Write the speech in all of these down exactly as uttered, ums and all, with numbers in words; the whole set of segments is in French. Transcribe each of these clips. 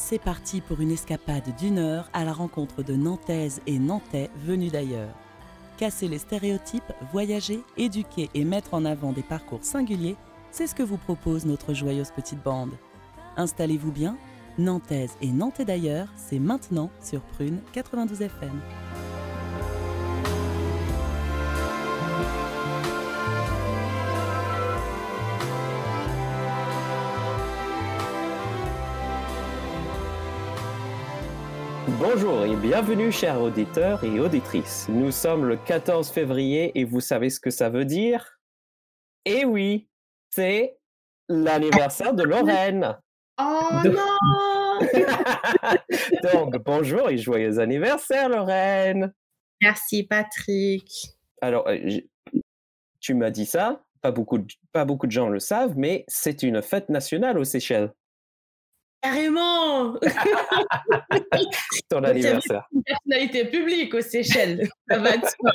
c'est parti pour une escapade d'une heure à la rencontre de Nantaises et Nantais venus d'ailleurs. Casser les stéréotypes, voyager, éduquer et mettre en avant des parcours singuliers, c'est ce que vous propose notre joyeuse petite bande. Installez-vous bien, Nantaises et Nantais d'ailleurs, c'est maintenant sur Prune quatre-vingt-douze F M. Bonjour et bienvenue chers auditeurs et auditrices. Nous sommes le quatorze février et vous savez ce que ça veut dire ? Eh oui, c'est l'anniversaire de Lorraine. Oh Donc... non Donc bonjour et joyeux anniversaire Lorraine. Merci Patrick. Alors, tu m'as dit ça, pas beaucoup de, pas beaucoup de gens le savent, mais c'est une fête nationale aux Seychelles. Carrément. Ton anniversaire. Une personnalité publique aux Seychelles. Ça va de soi.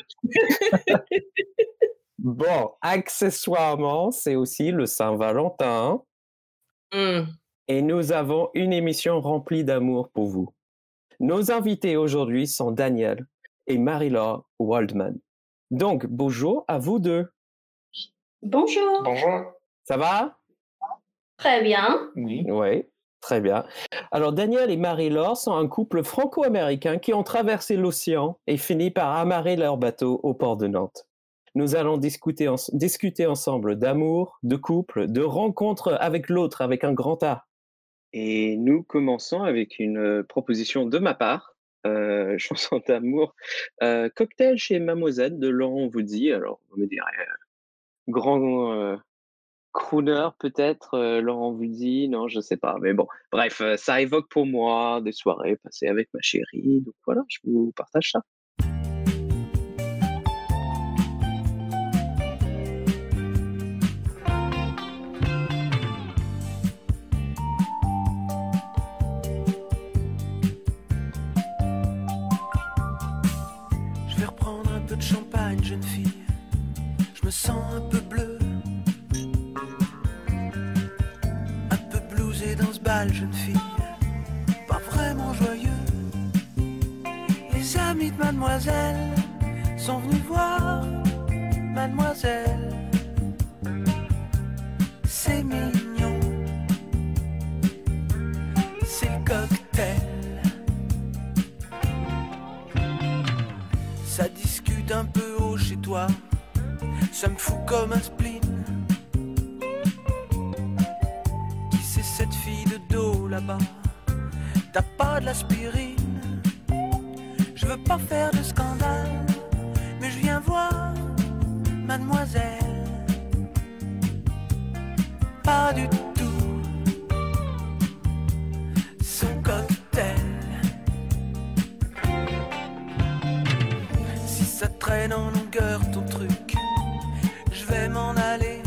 Bon, accessoirement, c'est aussi le Saint-Valentin. Mm. Et nous avons une émission remplie d'amour pour vous. Nos invités aujourd'hui sont Daniel et Marie-Laure Waldman. Donc, bonjour à vous deux. Bonjour. Bonjour. Ça va ? Très bien. Oui. Oui. Très bien. Alors, Daniel et Marie-Laure sont un couple franco-américain qui ont traversé l'océan et fini par amarrer leur bateau au port de Nantes. Nous allons discuter, en, discuter ensemble d'amour, de couple, de rencontres avec l'autre, avec un grand A. Et nous commençons avec une proposition de ma part, euh, chanson d'amour, euh, Cocktail chez Mademoiselle de Laurent Voulzy. Alors, vous me direz, euh, grand... Euh, crooner peut-être, euh, Laurent Voulzy, non, je sais pas, mais bon, bref, euh, ça évoque pour moi des soirées passées avec ma chérie, donc voilà, je vous partage ça. Je vais reprendre un peu de champagne, jeune fille, je me sens un peu bleu. Dans ce bal, jeune fille, pas vraiment joyeux. Les amis de mademoiselle sont venus voir mademoiselle. C'est mignon, c'est le cocktail. Ça discute un peu haut chez toi, ça me fout comme un spleen. Cette fille de dos là-bas, t'as pas de l'aspirine. Je veux pas faire de scandale, mais je viens voir mademoiselle. Pas du tout son cocktail. Si ça traîne en longueur ton truc, je vais m'en aller.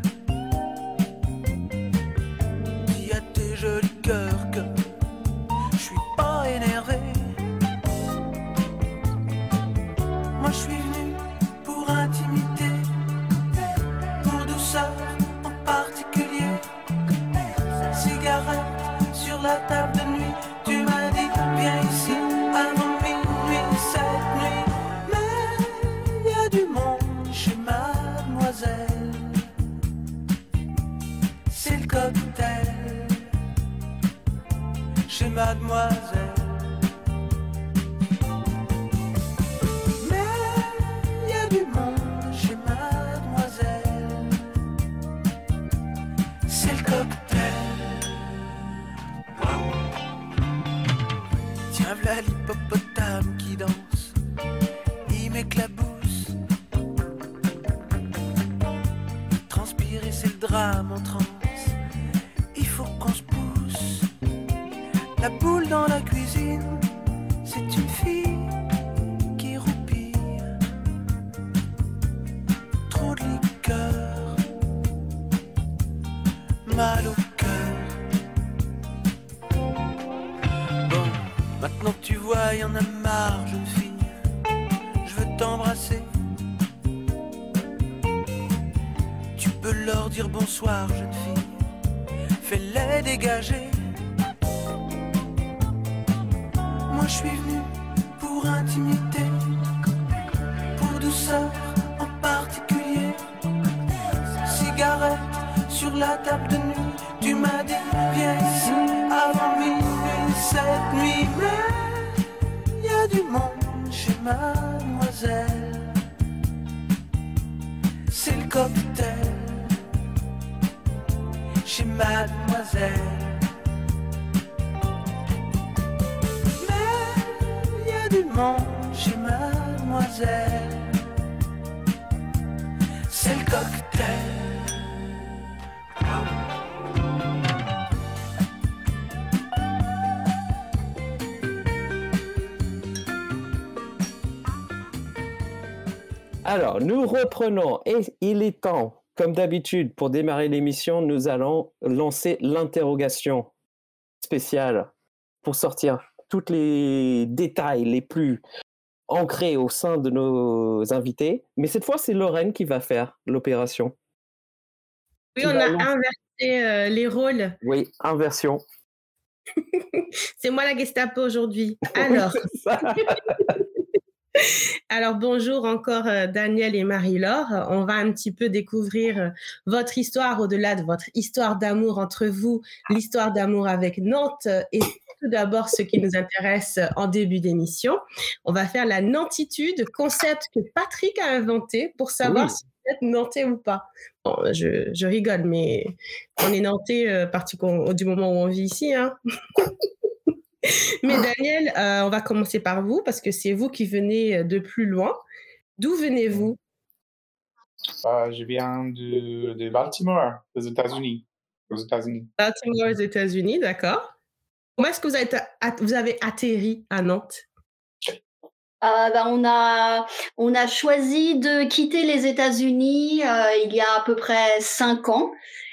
Joli cœur que je suis pas énervé. Moi je suis venu pour intimité, pour douceur en particulier. Cigarette sur la table de nuit, tu m'as dit viens ici avant minuit cette nuit. Mais y a du monde chez mademoiselle, c'est le cocktail. Chez mademoiselle. Mais y a du monde chez mademoiselle, c'est le cocktail. Tiens v'là l'hippopotame qui danse, il m'éclabousse. Transpirer c'est le drame en transe, il faut qu'on se pousse. La boule dans la cuisine, c'est une fille qui roupille. Trop de liqueur, mal au cœur. Bon, maintenant que tu vois, y en a marre, jeune fille. Je veux t'embrasser. Tu peux leur dire bonsoir, jeune fille. Fais-les dégager. je suis venu pour intimité, pour douceur en particulier. Cigarette sur la table de nuit, tu m'as dit viens ici avant minuit cette nuit. Mais y a du monde chez mademoiselle, c'est le cocktail chez mademoiselle. Mais y a du monde chez mademoiselle, c'est le cocktail. Alors, nous reprenons et il est temps, comme d'habitude, pour démarrer l'émission, nous allons lancer l'interrogation spéciale pour sortir tous les détails les plus ancrés au sein de nos invités. Mais cette fois, c'est Lorraine qui va faire l'opération. Oui, Tu on vas a lancer- inversé euh, les rôles. Oui, inversion. C'est moi la Gestapo aujourd'hui. Alors, C'est ça. alors bonjour encore euh, Daniel et Marie-Laure. On va un petit peu découvrir euh, votre histoire au-delà de votre histoire d'amour entre vous, l'histoire d'amour avec Nantes euh, et tout d'abord ce qui nous intéresse euh, en début d'émission. On va faire la nantitude, concept que Patrick a inventé pour savoir Oui. si vous êtes nantais ou pas. Bon, je, je rigole, mais on est nantais euh, parti qu'on- du moment où on vit ici, hein. Mais Daniel, euh, on va commencer par vous parce que c'est vous qui venez de plus loin. D'où venez-vous? Euh, je viens de, de Baltimore, aux États-Unis. Aux États-Unis. Baltimore, aux États-Unis, d'accord. Comment est-ce que vous avez, at- vous avez atterri à Nantes? Euh, bah, on a on a choisi de quitter les États-Unis euh, il y a à peu près cinq ans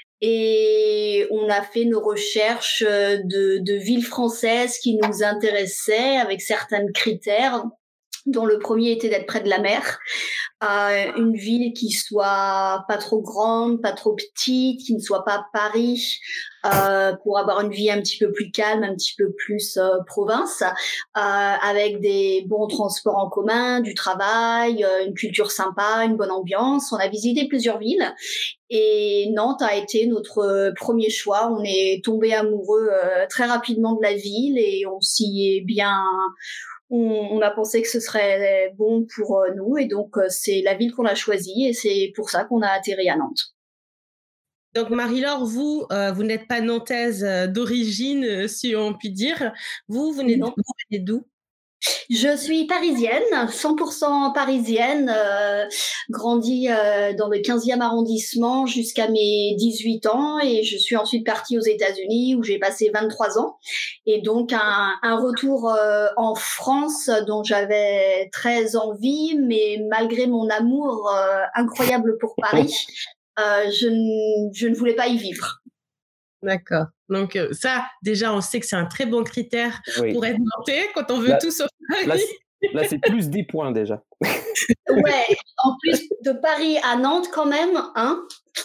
et on a fait nos recherches euh, de de villes françaises qui nous intéressaient avec certains critères, dont le premier était d'être près de la mer. Euh, une ville qui soit pas trop grande, pas trop petite, qui ne soit pas Paris, euh, pour avoir une vie un petit peu plus calme, un petit peu plus euh, province, euh, avec des bons transports en commun, du travail, euh, une culture sympa, une bonne ambiance. On a visité plusieurs villes et Nantes a été notre premier choix. On est tombé amoureux euh, très rapidement de la ville et on s'y est bien... On, on a pensé que ce serait bon pour euh, nous et donc euh, c'est la ville qu'on a choisie et c'est pour ça qu'on a atterri à Nantes. Donc Marie-Laure, vous, euh, vous n'êtes pas nantaise euh, d'origine, euh, si on peut dire. Vous, vous venez, Non. vous venez d'où? Je suis parisienne, cent pour cent parisienne, euh, grandie euh, dans le quinzième arrondissement jusqu'à mes dix-huit ans et je suis ensuite partie aux États-Unis où j'ai passé vingt-trois ans et donc un, un retour euh, en France dont j'avais très envie, mais malgré mon amour euh, incroyable pour Paris, euh, je, n- je ne voulais pas y vivre. D'accord. Donc euh, ça, déjà, on sait que c'est un très bon critère Oui. pour être nantais quand on veut Là- tout sauf Paris. Là, c'est- là, c'est plus dix points déjà. Ouais, en plus de Paris à Nantes quand même, hein.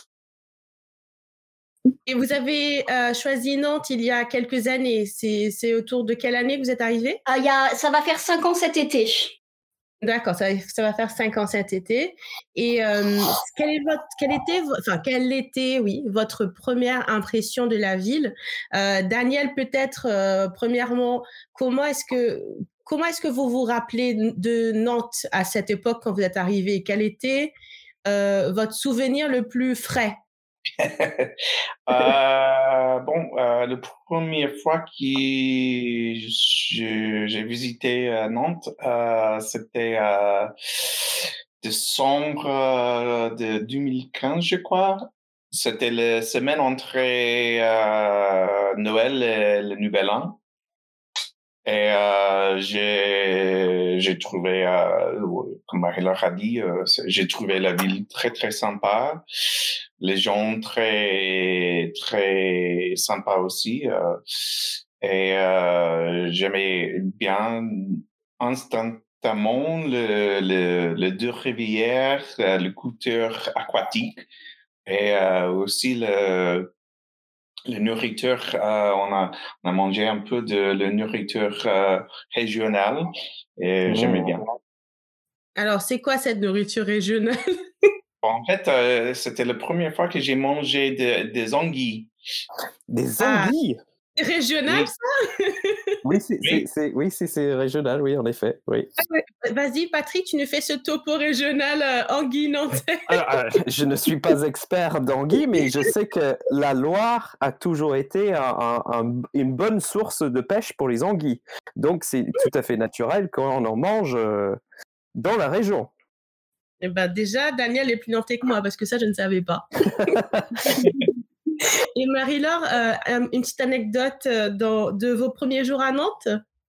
Et vous avez euh, choisi Nantes il y a quelques années. C'est, c'est autour de quelle année que vous êtes arrivé? Ah, y a, ça va faire cinq ans cet été. D'accord, ça, ça va faire cinq ans cet été. Et euh, quelle est votre, quelle était, vo- enfin, quelle était, oui, votre première impression de la ville? Euh, Daniel, peut-être, euh, premièrement, comment est-ce que, comment est-ce que vous vous rappelez de Nantes à cette époque quand vous êtes arrivé? Quel était euh, votre souvenir le plus frais? Euh, bon, euh, la première fois que je- j'ai visité euh, Nantes, euh, c'était euh, décembre euh, de deux mille quinze, je crois. C'était la semaine entre euh, Noël et le Nouvel An. Et euh, j'ai j'ai trouvé, euh, comme Marie-Laure a dit, euh, c'est- j'ai trouvé la ville très très sympa, les gens très très sympas aussi, euh, et euh, j'aimais bien instantanément le le, le deux rivières, euh, le couture aquatique, et euh, aussi le la nourriture, euh, on, a, on a mangé un peu de la nourriture euh, régionale et mmh. j'aimais bien. Alors, c'est quoi cette nourriture régionale? En fait, euh, c'était la première fois que j'ai mangé de, des anguilles. Des anguilles? Ah, c'est régional, oui. ça? Oui, c'est, oui. C'est, c'est, oui c'est, c'est régional, oui, en effet. Oui. Ah ouais. Vas-y, Patrick, tu nous fais ce topo régional euh, anguille nantais. Alors, euh, je ne suis pas expert d'anguilles, mais je sais que la Loire a toujours été un, un, un, une bonne source de pêche pour les anguilles. Donc, c'est tout à fait naturel quand on en mange euh, dans la région. Eh ben, déjà, Daniel est plus nantais que moi, parce que ça, je ne savais pas. Et Marie-Laure, euh, une petite anecdote dans, de vos premiers jours à Nantes?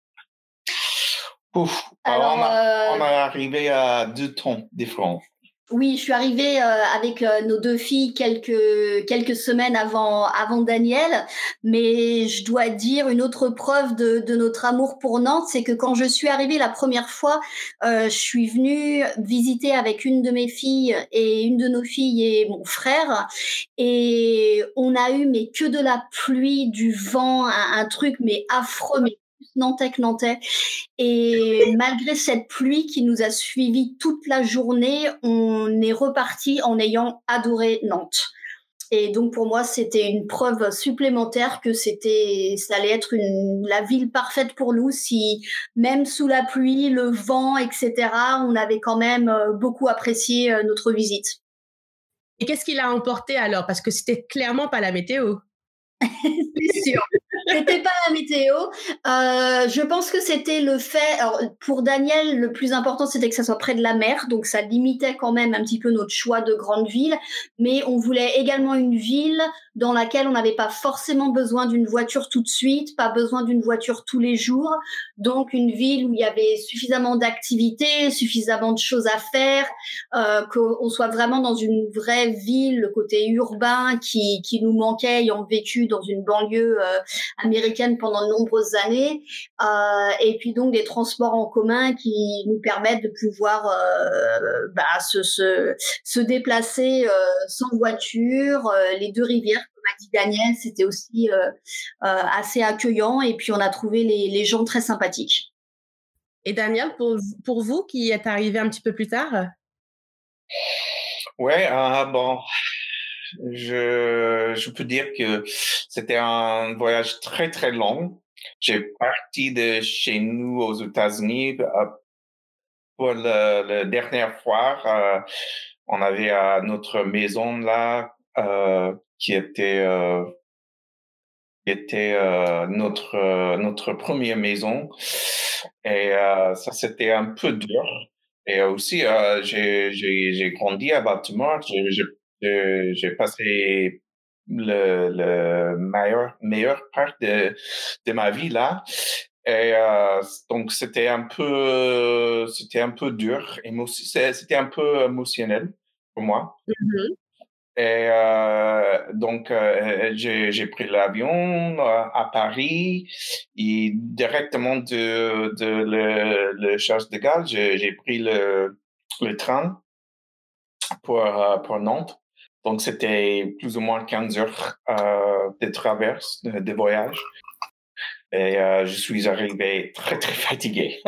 Ouf. Alors, on, a, euh... on est arrivé à deux temps différents. Oui, je suis arrivée euh, avec euh, nos deux filles quelques quelques semaines avant avant Daniel, mais je dois dire une autre preuve de de notre amour pour Nantes, c'est que quand je suis arrivée la première fois, euh, je suis venue visiter avec une de mes filles et une de nos filles et mon frère, et on a eu mais que de la pluie, du vent, un, un truc mais affreux, mais nantais que nantais. Et malgré cette pluie qui nous a suivis toute la journée, on est reparti en ayant adoré Nantes. Et donc pour moi, c'était une preuve supplémentaire que c'était, ça allait être une, la ville parfaite pour nous si même sous la pluie, le vent, et cetera, on avait quand même beaucoup apprécié notre visite. Et qu'est-ce qui l'a emporté alors? Parce que c'était clairement pas la météo. C'est sûr. C'était pas la météo. Euh, je pense que c'était le fait. Alors, pour Daniel, le plus important, c'était que ça soit près de la mer, donc ça limitait quand même un petit peu notre choix de grande ville. Mais on voulait également une ville dans laquelle on n'avait pas forcément besoin d'une voiture tout de suite, pas besoin d'une voiture tous les jours. Donc une ville où il y avait suffisamment d'activités, suffisamment de choses à faire, euh, qu'on soit vraiment dans une vraie ville, le côté urbain qui qui nous manquait, ayant vécu dans une banlieue euh, américaine pendant de nombreuses années, euh, et puis donc des transports en commun qui nous permettent de pouvoir euh, bah, se, se, se déplacer euh, sans voiture. Euh, les deux rivières, comme a dit Daniel, c'était aussi euh, euh, assez accueillant, et puis on a trouvé les, les gens très sympathiques. Et Daniel, pour, pour vous qui êtes arrivé un petit peu plus tard? Ouais, euh, bon... Je, je peux dire que c'était un voyage très, très long. J'ai parti de chez nous aux États-Unis pour la, la dernière fois. Euh, on avait euh, notre maison là euh, qui était, euh, qui était euh, notre, euh, notre première maison. Et euh, ça, c'était un peu dur. Et aussi, euh, j'ai, j'ai, j'ai grandi à Baltimore. J'ai, j'ai J'ai, j'ai passé le, le meilleur, meilleur part de, de ma vie là. Et euh, donc, c'était un peu, c'était un peu dur. Et aussi, c'était un peu émotionnel pour moi. Mm-hmm. Et euh, donc, euh, j'ai, j'ai pris l'avion à Paris et directement de, de le, le Charles de Gaulle, j'ai, j'ai pris le, le train pour, pour Nantes. Donc, c'était plus ou moins quinze heures euh, de traverse, de, de voyage. Et euh, je suis arrivé très, très fatigué.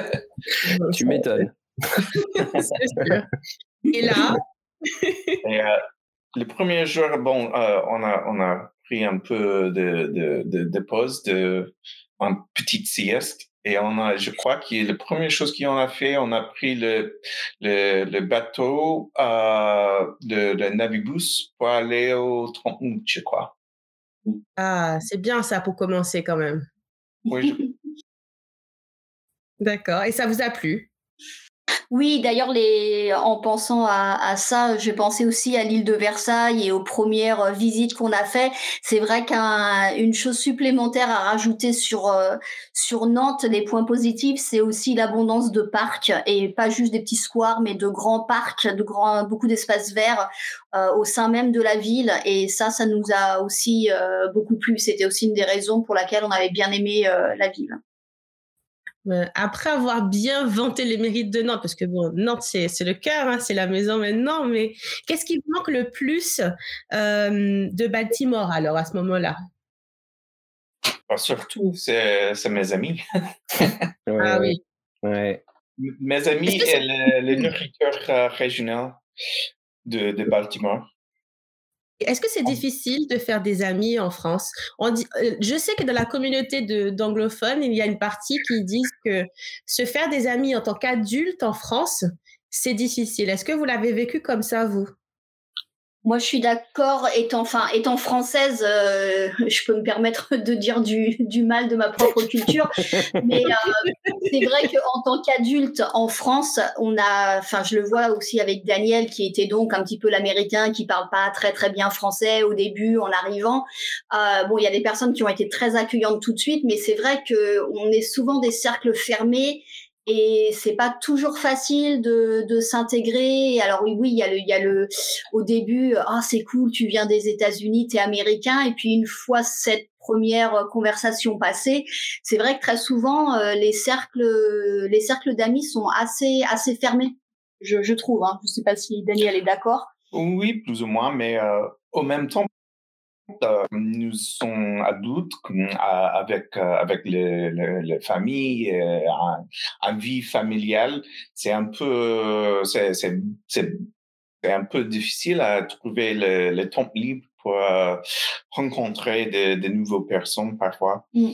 Tu m'étonnes. C'est sûr. Et là? Et, euh, le premier jour, bon, euh, on, a, on a pris un peu de, de, de, de pause, de, une petite sieste. Et on a, je crois que la première chose qu'on a fait, on a pris le, le, le bateau, euh, le, le navibus pour aller au trente août, je crois. Ah, c'est bien ça pour commencer quand même. Oui. Je... D'accord. Et ça vous a plu? Oui, d'ailleurs, les... en pensant à, à ça, j'ai pensé aussi à l'île de Versailles et aux premières visites qu'on a fait. C'est vrai qu'une chose supplémentaire à rajouter sur euh, sur Nantes, les points positifs, c'est aussi l'abondance de parcs, et pas juste des petits squares, mais de grands parcs, de grands, beaucoup d'espaces verts euh, au sein même de la ville. Et ça, ça nous a aussi euh, beaucoup plu. C'était aussi une des raisons pour laquelle on avait bien aimé euh, la ville. Euh, après avoir bien vanté les mérites de Nantes, parce que bon, Nantes, c'est, c'est le cœur, hein, c'est la maison maintenant, mais qu'est-ce qui vous manque le plus euh, de Baltimore alors à ce moment-là? Bah, surtout, c'est, c'est mes amis. Ouais, Ah ouais, oui. ouais. M- Mes Est-ce amis que et c'est le, le nourriture euh, régionale de, de Baltimore. Est-ce que c'est difficile de faire des amis en France? On dit, euh, je sais que dans la communauté de, d'anglophones, il y a une partie qui disent que se faire des amis en tant qu'adulte en France, c'est difficile. Est-ce que vous l'avez vécu comme ça, vous? Moi, je suis d'accord. Étant, enfin, étant française, euh, je peux me permettre de dire du, du mal de ma propre culture. Mais euh, c'est vrai qu'en tant qu'adulte en France, on a, enfin, je le vois aussi avec Daniel, qui était donc un petit peu l'américain, qui parle pas très très bien français au début en arrivant. Euh, bon, il y a des personnes qui ont été très accueillantes tout de suite, mais c'est vrai que on est souvent des cercles fermés. Et c'est pas toujours facile de, de s'intégrer. Alors oui, oui, il y a le, il y a le, au début, ah c'est cool, tu viens des États-Unis, t'es américain. Et puis une fois cette première conversation passée, c'est vrai que très souvent euh, les cercles, les cercles d'amis sont assez, assez fermés. Je, je trouve. Hein. Je sais pas si Daniel est d'accord. Oui, plus ou moins, mais euh, au même temps, euh, nous sommes adultes euh, avec euh, avec les, les, les familles, euh, un, un vie familiale. C'est un peu c'est c'est c'est c'est un peu difficile à trouver le, le temps libre pour euh, rencontrer de, de nouvelles personnes parfois. Mm.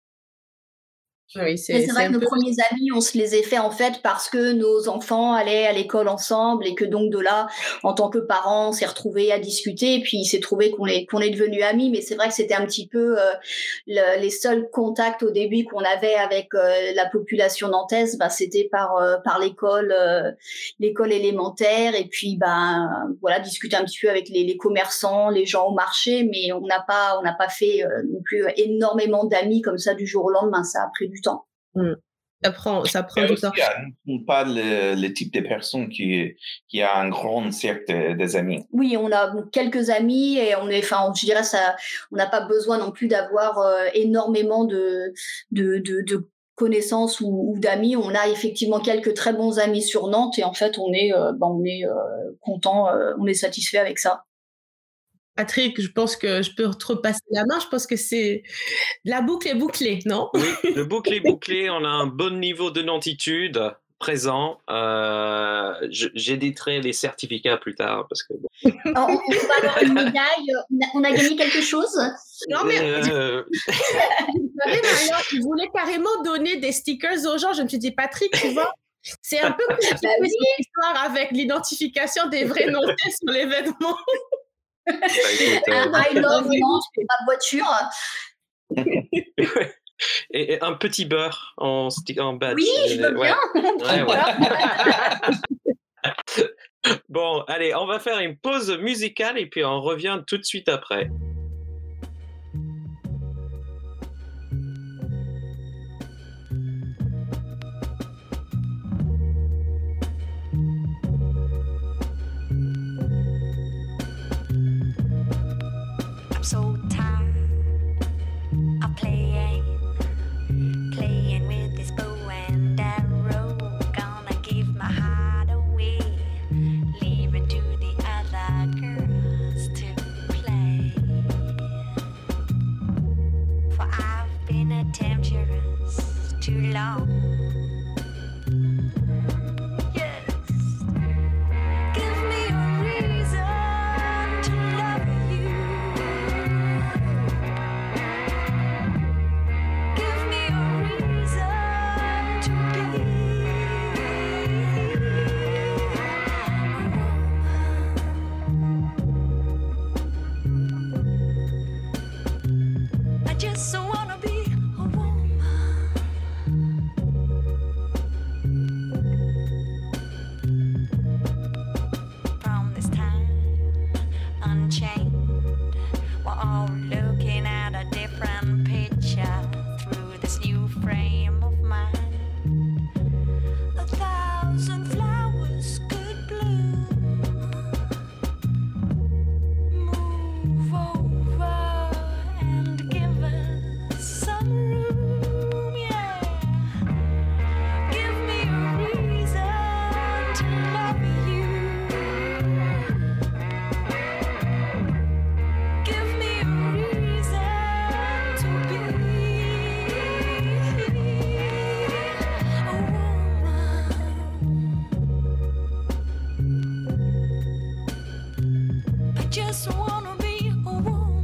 Oui, c'est, Mais c'est c'est vrai un que nos peu... premiers amis, on se les a fait en fait parce que nos enfants allaient à l'école ensemble et que donc de là, en tant que parents, on s'est retrouvés à discuter et puis il s'est trouvé qu'on est qu'on est devenus amis. Mais c'est vrai que c'était un petit peu euh, le, les seuls contacts au début qu'on avait avec euh, la population nantaise, bah, c'était par euh, par l'école euh, l'école élémentaire et puis ben voilà discuter un petit peu avec les, les commerçants, les gens au marché. Mais on n'a pas on n'a pas fait euh, non plus énormément d'amis comme ça du jour au lendemain. Ça a pris du temps. Mm. Ça prend, ça prend Et du aussi, temps. nous ne sommes pas le, le type de personne qui, qui a un grand cercle de, des amis. Oui, on a quelques amis et on est, enfin, je dirais ça, on n'a pas besoin non plus d'avoir euh, énormément de, de, de, de connaissances ou, ou d'amis. On a effectivement quelques très bons amis sur Nantes et en fait, on est, euh, ben, on est euh, content, euh, on est satisfait avec ça. Patrick, je pense que je peux te repasser la main. Je pense que c'est la boucle est bouclée, non? Oui, le boucle est bouclé. On a un bon niveau de nantitude présent. Euh, je, j'éditerai les certificats plus tard parce que. Bon. Alors, on peut avoir une médaille. On a, on a gagné quelque chose? Non mais Euh... vous savez, Marion, ils voulaient carrément donner des stickers aux gens. Je me suis dit, Patrick, tu vois, c'est un peu compliqué Bah oui. cette histoire avec l'identification des vrais Nantais sur les vêtements. Bah, écoute, Un euh... I love Nantes, pas de voiture. et, et un petit beurre en, sti- en badge. Oui, je veux ouais. bien. Ouais, ouais. Bon, allez, on va faire une pause musicale et puis on revient tout de suite après. I'm so tired of playing, playing with this bow and arrow. Gonna give my heart away, leave it to the other girls to play. For I've been a temptress too long. Yes, give me a reason to love you. Give me a reason to be a woman. I just wanna be a woman. From this time unchained, we're all looking at a different picture through this new frame of mind. A thousand flowers could bloom. Move over and give us some room, yeah. just wanna be a woman.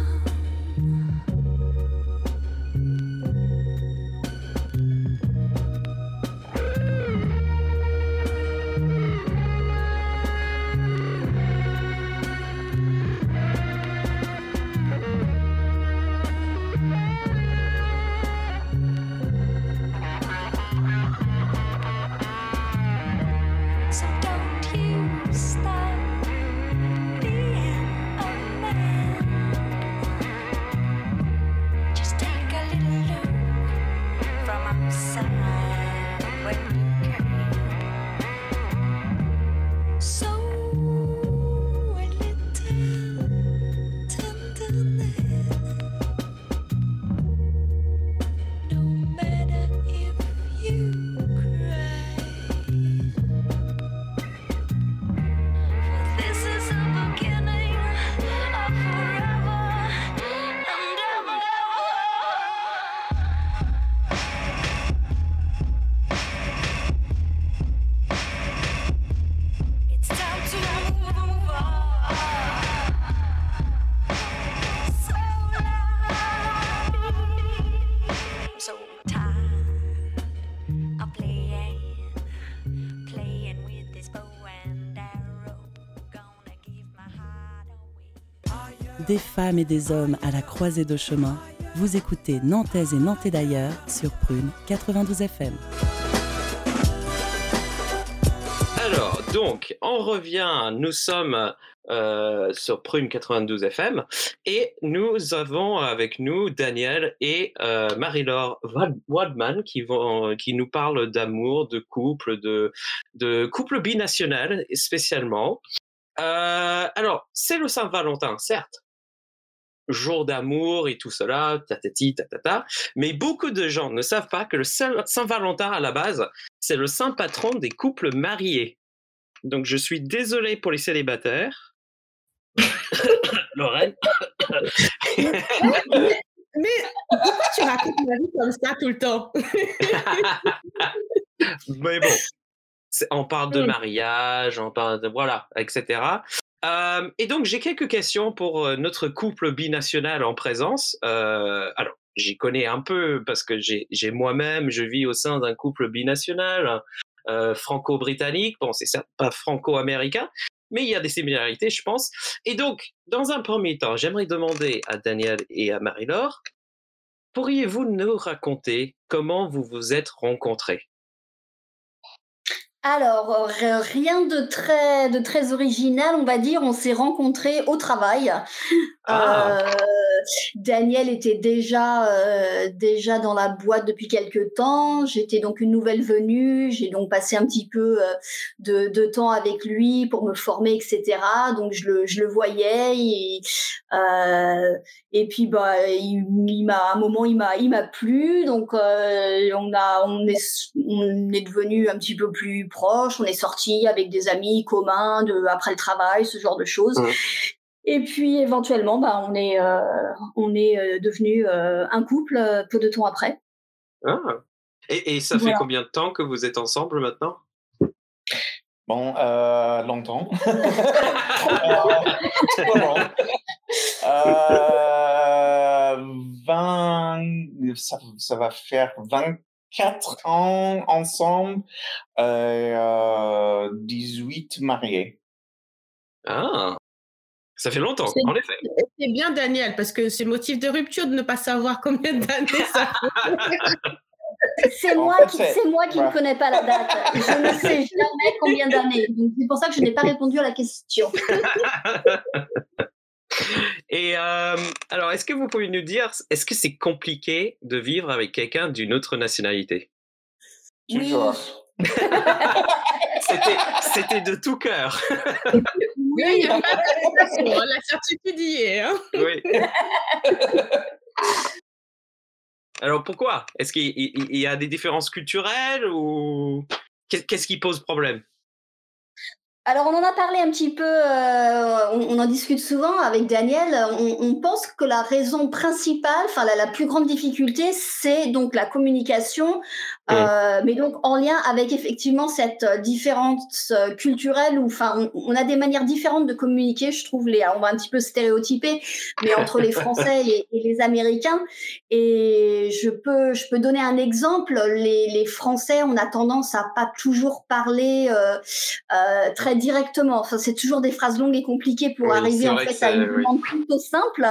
So don't you stop being a man. Just take a little look from outside when you can. So a little tenderness. No matter if you cry. This is the beginning of forever and ever. It's time to move on. So I'm so tired of playing, playing with this bow and arrow. Gonna give my heart away. Des femmes et des hommes à la croisée de chemins, vous écoutez Nantaises et Nantais d'ailleurs sur Prune quatre-vingt-douze F M. Alors, donc, on revient, nous sommes euh, sur Prune quatre-vingt-douze F M et nous avons avec nous Daniel et euh, Marie-Laure Wad- Wadman qui, vont, qui nous parlent d'amour, de couple, de, de couple binational spécialement. Euh, alors, c'est le Saint-Valentin, certes, jour d'amour et tout cela, tatati, tatata, mais beaucoup de gens ne savent pas que le Saint- Saint-Valentin, à la base, c'est le saint patron des couples mariés. Donc, je suis désolé pour les célibataires. Lorraine. Mais pourquoi tu racontes ma vie comme ça tout le temps? Mais bon, c'est- on parle de Mm. mariage, on parle de... Voilà, et cetera. Euh, et donc, j'ai quelques questions pour euh, notre couple binational en présence. Euh, alors, j'y connais un peu parce que j'ai j'ai moi-même, je vis au sein d'un couple binational euh, franco-britannique. Bon, c'est certes pas franco-américain, mais il y a des similarités, je pense. Et donc, dans un premier temps, j'aimerais demander à Daniel et à Marie-Laure, pourriez-vous nous raconter comment vous vous êtes rencontrés? Alors, euh, rien de très, de très original, on va dire. On s'est rencontrés au travail. Ah. Euh, Daniel était déjà, euh, déjà dans la boîte depuis quelques temps. J'étais donc une nouvelle venue. J'ai donc passé un petit peu euh, de, de temps avec lui pour me former, et cetera. Donc, je le, je le voyais. Et, euh, et puis, bah, il, il m'a, à un moment, il m'a, il m'a plu. Donc, euh, on a, on est, on est devenu un petit peu plus proches. On est sortis avec des amis communs de, après le travail, ce genre de choses. Mmh. Et puis, éventuellement, bah, on est, euh, on est euh, devenu euh, un couple euh, peu de temps après. Ah. Et, et ça fait Voilà. combien de temps que vous êtes ensemble maintenant? Bon, euh, longtemps. euh, trop long. Euh, vingt, ça, ça va faire vingt-quatre ans ensemble, et euh, dix-huit mariés. Ah, ça fait longtemps, C'est- en effet. C'est bien, Daniel, parce que c'est motif de rupture de ne pas savoir combien d'années ça fait. C'est En moi fait, qui, c'est- c'est moi qui ouais. ne connais pas la date. Je ne sais jamais combien d'années. Donc, c'est pour ça que je n'ai pas répondu à la question. Et euh, alors, est-ce que vous pouvez nous dire, est-ce que c'est compliqué de vivre avec quelqu'un d'une autre nationalité? Toujours. C'était, c'était de tout cœur. Là, il n'y a pas d'adaptation, hein, la certitude y est. Hein. Oui. Alors pourquoi? Est-ce qu'il il- il y a des différences culturelles ou qu'est- qu'est-ce qui pose problème? Alors, on en a parlé un petit peu, euh, on, on en discute souvent avec Daniel. On, on pense que la raison principale, enfin la, la plus grande difficulté, c'est donc la communication Euh, mais donc en lien avec effectivement cette euh, différence euh, culturelle où enfin on, on a des manières différentes de communiquer, je trouve les on va un petit peu stéréotyper, mais entre les Français et, et les Américains. Et je peux je peux donner un exemple. Les les Français, on a tendance à pas toujours parler euh, euh, très directement. Enfin c'est toujours des phrases longues et compliquées pour Oui, arriver c'est en vrai que fait à c'est une oui. demande plutôt simple.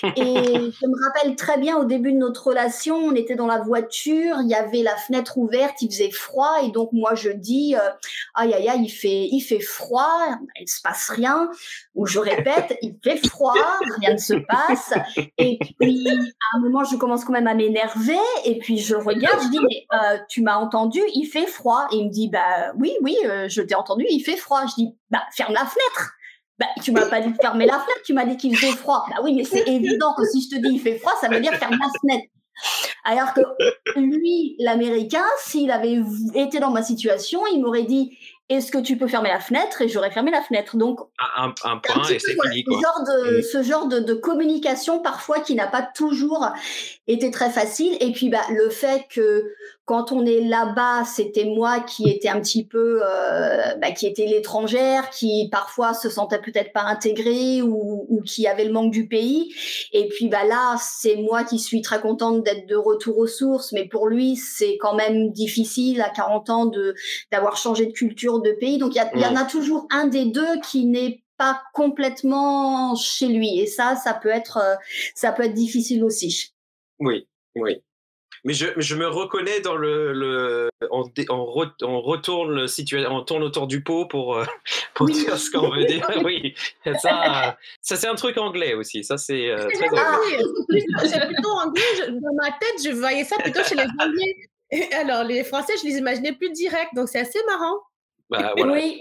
Et je me rappelle très bien au début de notre relation, on était dans la voiture, il y avait la fenêtre ouverte, il faisait froid et donc moi je dis euh, aïe aïe aïe il fait il fait froid, il se passe rien, ou je répète il fait froid, rien ne se passe, et puis à un moment je commence quand même à m'énerver et puis je regarde, je dis mais euh, tu m'as entendu, il fait froid, et il me dit bah oui oui euh, je t'ai entendu, il fait froid. Je dis bah ferme la fenêtre. Bah, tu m'as pas dit de fermer la fenêtre, tu m'as dit qu'il faisait froid. Bah oui, mais c'est évident que si je te dis il fait froid, ça veut dire ferme la fenêtre. Alors que lui, l'Américain, s'il avait été dans ma situation, il m'aurait dit est-ce que tu peux fermer la fenêtre, et j'aurais fermé la fenêtre. Donc Un, un un point petit et peu, c'est voilà, fini, ce quoi. genre de Mm. ce genre de, de communication parfois qui n'a pas toujours été très facile. Et puis bah le fait que quand on est là-bas, c'était moi qui étais un petit peu euh, bah, qui était l'étrangère, qui parfois se sentait peut-être pas intégrée, ou, ou qui avait le manque du pays. Et puis bah là, c'est moi qui suis très contente d'être de retour aux sources, mais pour lui, c'est quand même difficile à quarante ans de d'avoir changé de culture, de pays. Donc il y, a, il y en Mm. a toujours un des deux qui n'est pas complètement chez lui, et ça, ça peut être, euh, ça peut être difficile aussi. Oui, oui. Mais je, je me reconnais dans le, le on, dé- on, re- on retourne le situa- on tourne autour du pot pour euh, pour Oui. dire ce qu'on veut dire. Oui, ça, euh, ça c'est un truc anglais aussi. Ça c'est euh, très Ah anglais. oui, c'est plus- c'est plutôt anglais. je- dans ma tête, je voyais ça plutôt chez les Anglais. Et alors, les Français, je les imaginais plus directs, donc c'est assez marrant. Bah voilà. Oui.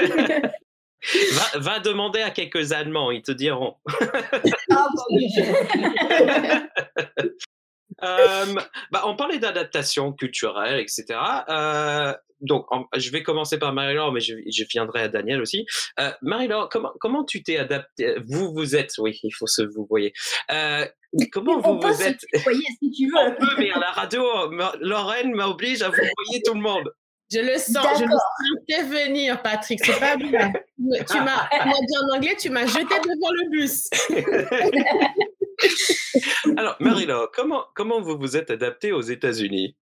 Va, va demander à quelques Allemands, ils te diront. Ah, bah oui. Euh, bah, on parlait d'adaptation culturelle, et cetera. Euh, donc, en- je vais commencer par Marie-Laure, mais je, je viendrai à Daniel aussi. Euh, Marie-Laure, comment, comment tu t'es adaptée? Vous, vous êtes, oui, il faut se vous voyez. Euh, comment On vous peut vous se êtes? tutoyer si tu On veux. peut, mais à la radio, ma- Lorraine m'oblige à vous voyer tout le monde. Je le sens, je le D'accord. sentais venir, Patrick. C'est pas bien. Tu m'as, tu m'as dit en anglais, tu m'as jeté devant le bus. Alors, Marie-Laure, comment, comment vous vous êtes adaptée aux États-Unis?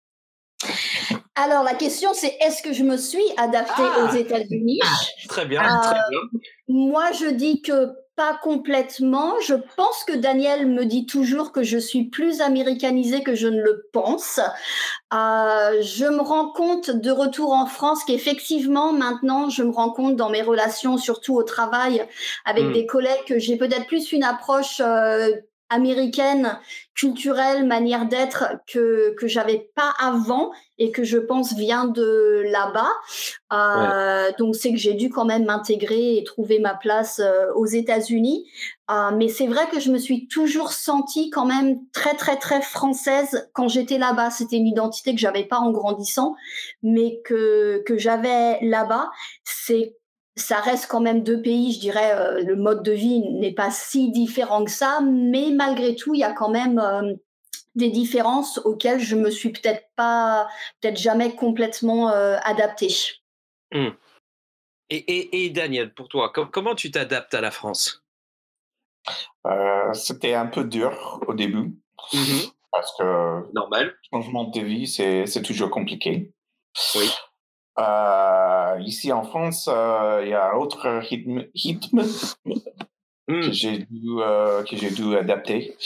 Alors la question c'est est-ce que je me suis adaptée Ah. aux États-Unis? Très bien, Euh, très bien. Moi, je dis que pas complètement. Je pense que Daniel me dit toujours que je suis plus américanisée que je ne le pense. Euh, je me rends compte de retour en France qu'effectivement, maintenant, je me rends compte dans mes relations, surtout au travail, avec Mm. des collègues, que j'ai peut-être plus une approche euh, américaine, culturelle, manière d'être que que j'avais pas avant, et que je pense vient de là-bas. Euh, donc c'est que j'ai dû quand même m'intégrer et trouver ma place euh, aux États-Unis. Euh, mais c'est vrai que je me suis toujours sentie quand même très très très française quand j'étais là-bas. C'était une identité que j'avais pas en grandissant, mais que que j'avais là-bas. C'est ça reste quand même deux pays, je dirais. Euh, le mode de vie n'est pas si différent que ça, mais malgré tout, il y a quand même euh, des différences auxquelles je me suis peut-être pas, peut-être jamais complètement euh, adaptée. Mm. Et, et, et Daniel, pour toi, com- comment tu t'adaptes à la France? Euh, c'était un peu dur au début Mhm. parce que Normal. changement de vie, c'est, c'est toujours compliqué. Oui. Euh, ici en France, euh, il y a un autre rythme, rythme Mm. que j'ai dû, euh, que j'ai dû adapter.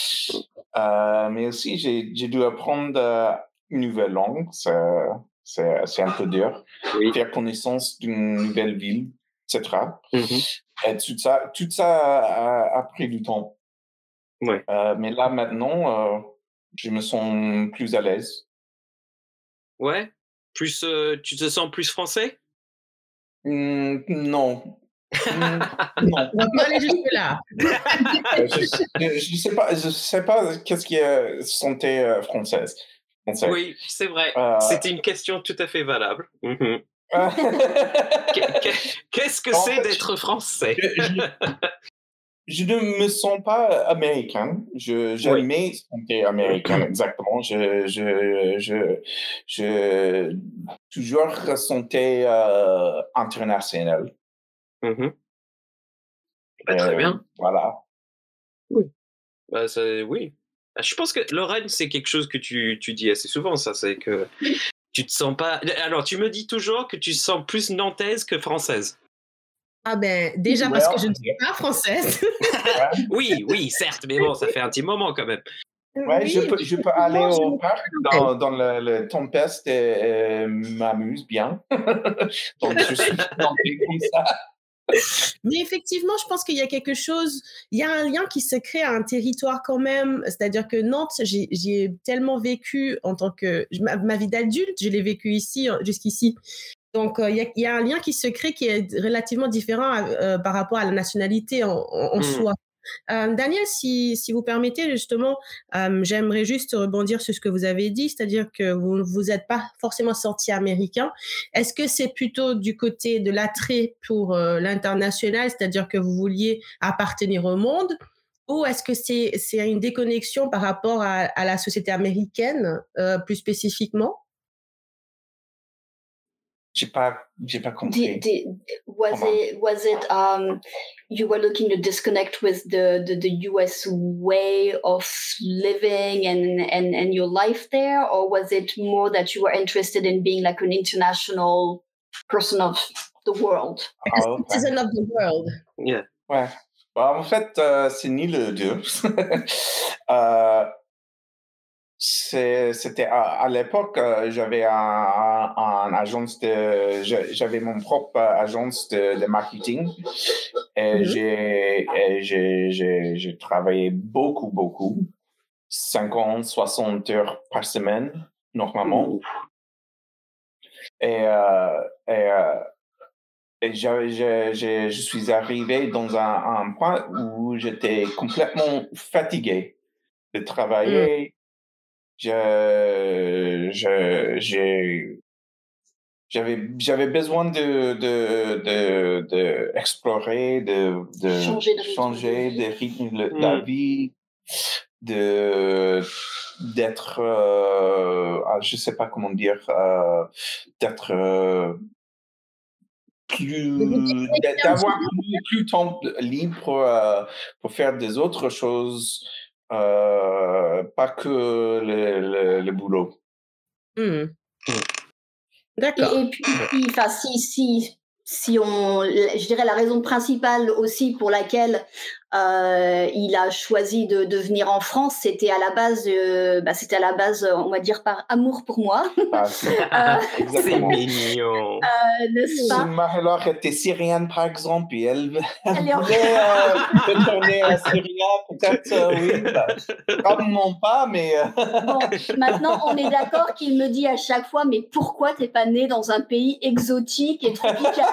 Euh, mais aussi, j'ai, j'ai dû apprendre euh, une nouvelle langue. C'est, c'est, c'est un peu dur. Oui. Faire connaissance d'une nouvelle ville, et cetera. Mhm. Et tout ça, tout ça a, a pris du temps. Ouais. Euh, mais là, maintenant, euh, je me sens plus à l'aise. Ouais. Plus, euh, tu te sens plus français? Hmm, non. Hmm, non. On va pas aller jusque-là. Euh, je, je, je sais pas, je sais pas qu'est-ce qui est santé euh, française. française. Oui, c'est vrai. Euh, C'était une question tout à fait valable. Mhm. euh, Qu'est- qu'est- Qu'est-ce que En c'est fait, d'être français? je, je, je ne me sens pas américain. Je, jamais sentais américain, exactement. Je, je, je, je, toujours ressentais euh, international. Mm-hmm. Bah, très euh, bien. Voilà. Oui. Bah, ça, oui. Je pense que Lorraine, c'est quelque chose que tu, tu dis assez souvent, ça, c'est que tu te sens pas... Alors, tu me dis toujours que tu te sens plus nantaise que française. Ah ben, déjà Ouais. parce que je ne suis pas française. Oui, oui, certes, mais bon, ça fait un petit moment quand même. Ouais, Oui, je peux, je peux aller je au ne- parc dans, dans le, le tempeste et, et m'amuse bien. Donc, je suis nantais comme ça. Mais effectivement, je pense qu'il y a quelque chose, il y a un lien qui se crée à un territoire quand même. C'est-à-dire que Nantes, j'ai, j'y ai tellement vécu en tant que ma, ma vie d'adulte, je l'ai vécu ici jusqu'ici. Donc, euh, il y a, il y a un lien qui se crée qui est relativement différent euh, par rapport à la nationalité en, en, en Mm. soi. Euh, Daniel, si, si vous permettez, justement, euh, j'aimerais juste rebondir sur ce que vous avez dit, c'est-à-dire que vous ne vous êtes pas forcément sorti américain. Est-ce que c'est plutôt du côté de l'attrait pour euh, l'international, c'est-à-dire que vous vouliez appartenir au monde, ou est-ce que c'est, c'est une déconnexion par rapport à, à la société américaine, euh, plus spécifiquement? J'ai pas, j'ai pas compris. Did, did, was Comment? it was it um you were looking to disconnect with the, the, the U S way of living and, and, and your life there, or was it more that you were interested in being like an international person of the world? Like a Ah, okay. citizen of the world. Yeah. Ouais. Bah, en fait, euh, c'est ni le deux. euh, c'est, c'était à, à l'époque, euh, j'avais un, un, un agence de, j'avais mon propre agence de, de marketing et Mhm. j'ai, et j'ai, j'ai, j'ai travaillé beaucoup, beaucoup, cinquante, soixante heures par semaine normalement. Et, euh, et, euh, et je, je, je, je suis arrivé dans un, un point où j'étais complètement fatigué de travailler. Je, je, j'ai, j'avais, j'avais besoin de, de, de, de explorer, de, de Changer de rythme changer de de vie. rythme de la Mm. vie, de, d'être, euh, ah, je sais pas comment dire, euh, d'être euh, plus, De vous déconnecter un petit d'avoir peu. plus, plus de temps libre pour, euh, pour faire des autres choses, euh, pas que le, le, le boulot. Hmm. Et, D'accord. et puis, enfin, si, si, si on, je dirais la raison principale aussi pour laquelle euh, il a choisi de, de venir en France, c'était à la base, euh, bah, c'était à la base, on va dire par amour pour moi. Ah, c'est, Euh, C'est exactement. mignon. euh, n'est-ce Si pas? Marie-Laure était syrienne, par exemple, et elle, elle Elle est en- voulait euh, retourner à Syrie, peut-être, euh, oui, bah, probablement pas, mais... euh, Bon, maintenant, on est d'accord qu'il me dit à chaque fois, mais pourquoi t'es pas né dans un pays exotique et tropical?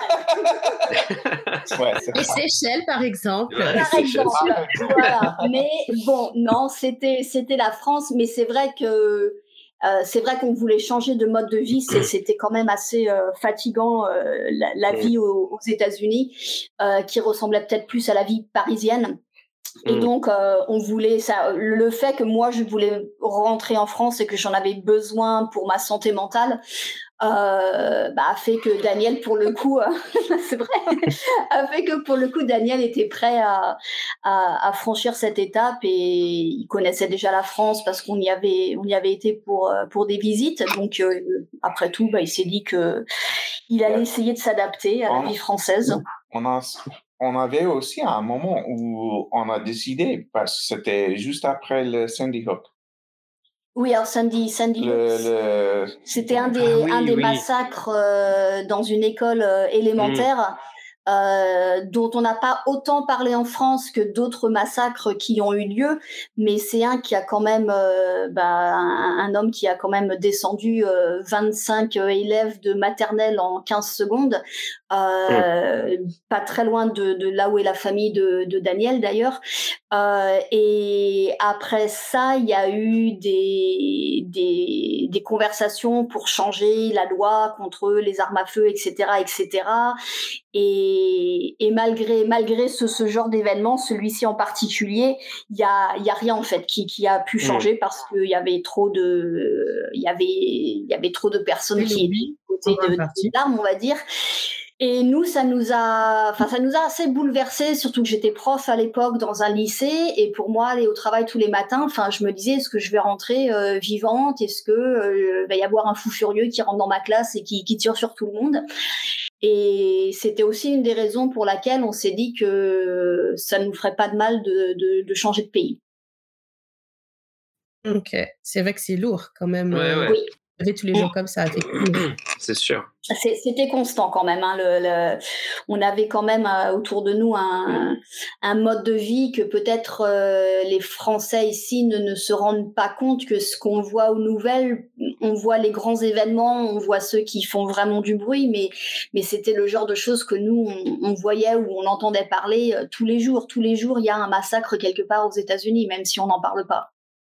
ouais, c'est Les ça. Seychelles, par exemple. Ouais, Par c'est exemple, chouette. voilà. Mais bon, non, c'était c'était la France, mais c'est vrai que euh, c'est vrai qu'on voulait changer de mode de vie. C'est, c'était quand même assez euh, fatigant euh, la, la Mm. vie aux, aux États-Unis, euh, qui ressemblait peut-être plus à la vie parisienne. Et Mm. donc, euh, on voulait ça. Le fait que moi, je voulais rentrer en France et que j'en avais besoin pour ma santé mentale, euh, bah, a fait que Daniel, pour le coup, euh, c'est vrai, a fait que pour le coup, Daniel était prêt à, à, à franchir cette étape et il connaissait déjà la France parce qu'on y avait, on y avait été pour pour des visites. Donc, euh, après tout, bah, il s'est dit que il allait essayer de s'adapter à la vie française. On a, on avait aussi un moment où on a décidé, parce que c'était juste après le Sandy Hook. Oui, alors Sandy, Sandy Hook, Le, le... c'était un des, Ah oui, un des oui. massacres euh, dans une école euh, élémentaire. Euh, dont on n'a pas autant parlé en France que d'autres massacres qui ont eu lieu, mais c'est un qui a quand même, euh, bah, un, un homme qui a quand même descendu euh, vingt-cinq euh, élèves de maternelle en quinze secondes, euh, mmh. pas très loin de, de là où est la famille de, de Daniel d'ailleurs. Euh, et après ça, il y a eu des, des, des conversations pour changer la loi contre les armes à feu, et cetera, et cetera. Et, et malgré, malgré ce, ce genre d'événement, celui-ci en particulier, il n'y a, y a rien en fait qui, qui a pu changer mmh. parce qu'il y avait trop de, il y avait, il y avait trop de personnes qui étaient côté de, de l'arme, on va dire. Et nous, ça nous a, enfin, ça nous a assez bouleversés, surtout que j'étais prof à l'époque dans un lycée, et pour moi, aller au travail tous les matins, enfin, je me disais, est-ce que je vais rentrer euh, vivante? Est-ce que euh, va y avoir un fou furieux qui rentre dans ma classe et qui, qui tire sur tout le monde? Et c'était aussi une des raisons pour laquelle on s'est dit que ça ne nous ferait pas de mal de, de, de changer de pays. Ok, c'est vrai que c'est lourd quand même. Ouais, euh, ouais. oui. Tous les jours comme ça, effectivement. C'est sûr. C'est, c'était constant quand même. Hein, le, le, on avait quand même euh, autour de nous un, un mode de vie que peut-être euh, les Français ici ne, ne se rendent pas compte que ce qu'on voit aux nouvelles, on voit les grands événements, on voit ceux qui font vraiment du bruit, mais, mais c'était le genre de choses que nous, on, on voyait ou on entendait parler euh, tous les jours. Tous les jours, il y a un massacre quelque part aux États-Unis, même si on n'en parle pas.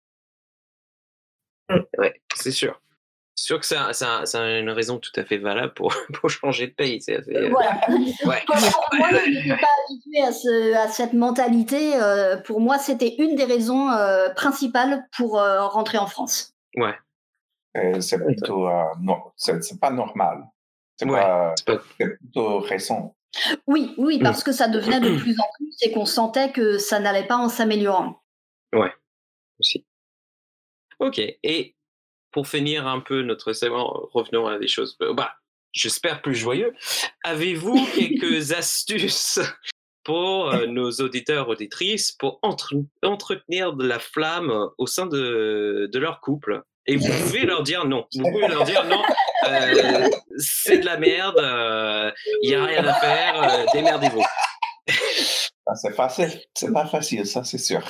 Ouais, c'est sûr. C'est sûr que c'est, un, c'est, un, c'est une raison tout à fait valable pour, pour changer de pays. C'est assez, voilà. Ouais. Pour, pour moi, je n'étais pas habituée à, ce, à cette mentalité. Euh, pour moi, c'était une des raisons euh, principales pour euh, rentrer en France. Ouais. Et c'est plutôt euh, non, c'est, c'est pas normal. C'est, ouais, pas, c'est, pas... c'est plutôt récent. Oui, oui, parce que ça devenait de plus en plus et qu'on sentait que ça n'allait pas en s'améliorant. Ouais, aussi. Ok, et pour finir un peu notre segment, revenons à des choses, bah, j'espère plus joyeux. Avez-vous quelques astuces pour euh, nos auditeurs, auditrices, pour entre, entretenir de la flamme au sein de, de leur couple? Et vous pouvez leur dire non. Vous pouvez leur dire non, euh, c'est de la merde, il euh, n'y a rien à faire, euh, démerdez-vous. Ah, c'est facile, c'est pas facile, ça c'est sûr.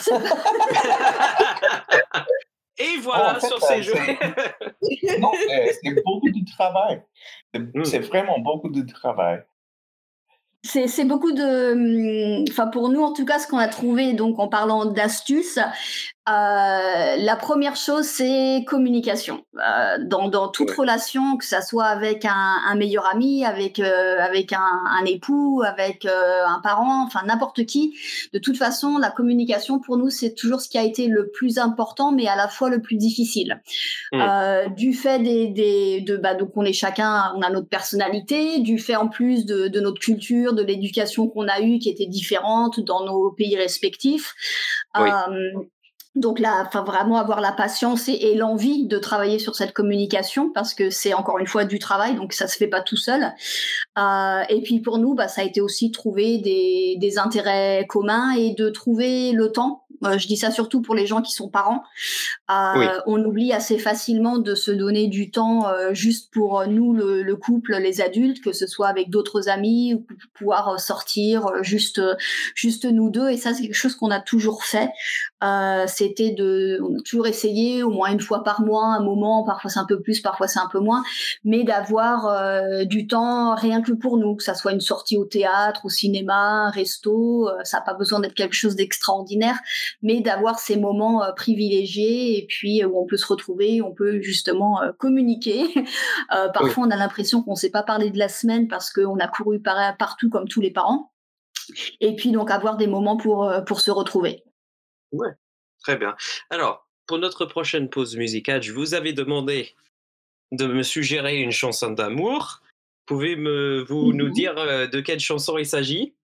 Et voilà, oh, en fait, sur ces euh, jeux. C'est... non, c'est, c'est beaucoup de travail. C'est, mm. c'est vraiment beaucoup de travail. C'est, c'est beaucoup de... Enfin, pour nous, en tout cas, ce qu'on a trouvé, donc, en parlant d'astuces, euh, la première chose, c'est communication. Euh, dans, dans toute ouais. relation, que ça soit avec un, un meilleur ami, avec, euh, avec un, un époux, avec euh, un parent, enfin, n'importe qui. De toute façon, la communication, pour nous, c'est toujours ce qui a été le plus important, mais à la fois le plus difficile. Mmh. Euh, du fait des... des de, bah, donc, on est chacun, on a notre personnalité, du fait, en plus, de, de notre culture, de l'éducation qu'on a eue qui était différente dans nos pays respectifs. Oui. Euh, donc là, enfin vraiment avoir la patience et, et l'envie de travailler sur cette communication parce que c'est encore une fois du travail, donc ça se fait pas tout seul. Euh, et puis pour nous, bah, ça a été aussi de trouver des, des intérêts communs et de trouver le temps. Euh, je dis ça surtout pour les gens qui sont parents. Euh, oui. On oublie assez facilement de se donner du temps euh, juste pour nous, le, le couple, les adultes, que ce soit avec d'autres amis ou pour pouvoir sortir juste, juste nous deux. Et ça, c'est quelque chose qu'on a toujours fait. Euh, c'était de, on a toujours essayé au moins une fois par mois, un moment, parfois c'est un peu plus, parfois c'est un peu moins, mais d'avoir euh, du temps rien que pour nous, que ça soit une sortie au théâtre, au cinéma, un resto, euh, ça n'a pas besoin d'être quelque chose d'extraordinaire, mais d'avoir ces moments euh, privilégiés et puis euh, où on peut se retrouver, on peut justement euh, communiquer. euh, parfois, oui. On a l'impression qu'on ne s'est pas parlé de la semaine parce qu'on a couru par- partout comme tous les parents. Et puis donc avoir des moments pour, euh, pour se retrouver. Ouais, très bien. Alors, pour notre prochaine pause musicale, je vous avais demandé de me suggérer une chanson d'amour. Pouvez me, vous mm-hmm. nous dire euh, de quelle chanson il s'agit?